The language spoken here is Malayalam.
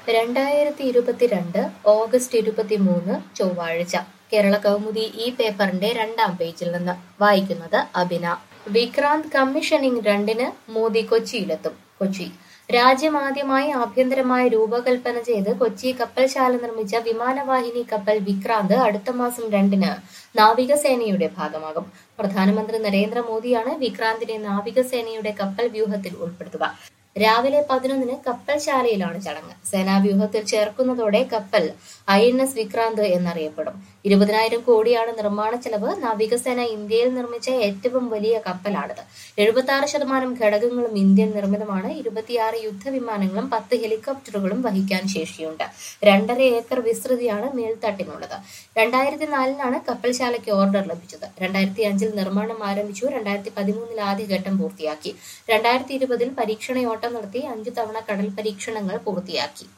2022 ഓഗസ്റ്റ് 23 ചൊവ്വാഴ്ച കേരള കൗമുദി ഈ പേപ്പറിന്റെ 2-ാം പേജിൽ നിന്ന് വായിക്കുന്നത് അബിന. വിക്രാന്ത് കമ്മീഷനിംഗ് 2-ന് മോദി കൊച്ചിയിലെത്തും. കൊച്ചി രാജ്യമാദ്യമായി ആഭ്യന്തരമായ രൂപകൽപ്പന ചെയ്ത് കൊച്ചി കപ്പൽശാല നിർമ്മിച്ച വിമാനവാഹിനി കപ്പൽ വിക്രാന്ത് അടുത്ത മാസം 2-ന് നാവികസേനയുടെ ഭാഗമാകും. പ്രധാനമന്ത്രി നരേന്ദ്രമോദിയാണ് വിക്രാന്തിനെ നാവികസേനയുടെ കപ്പൽ വ്യൂഹത്തിൽ ഉൾപ്പെടുത്തുക. രാവിലെ 11-ന് കപ്പൽശാലയിലാണ് ചടങ്ങ്. സേനാവ്യൂഹത്തിൽ ചേർക്കുന്നതോടെ കപ്പൽ INS വിക്രാന്ത് എന്നറിയപ്പെടും. 20,000 കോടിയാണ് നിർമ്മാണ ചെലവ്. നാവികസേന ഇന്ത്യയിൽ നിർമ്മിച്ച ഏറ്റവും വലിയ കപ്പലാണിത്. 76% ഘടകങ്ങളും ഇന്ത്യൻ നിർമ്മിതമാണ്. 26 യുദ്ധവിമാനങ്ങളും 10 ഹെലികോപ്റ്ററുകളും വഹിക്കാൻ ശേഷിയുണ്ട്. 2.5 ഏക്കർ വിസ്തൃതിയാണ് മേൽത്തട്ടിനുള്ളത്. 2004-ലാണ് കപ്പൽശാലയ്ക്ക് ഓർഡർ ലഭിച്ചത്. 2005-ൽ നിർമ്മാണം ആരംഭിച്ചു. 2013-ൽ ആദ്യഘട്ടം പൂർത്തിയാക്കി. 2020-ൽ പരീക്ഷണയോട്ടം നടത്തി 5 തവണ കടൽ പരീക്ഷണങ്ങൾ പൂർത്തിയാക്കി.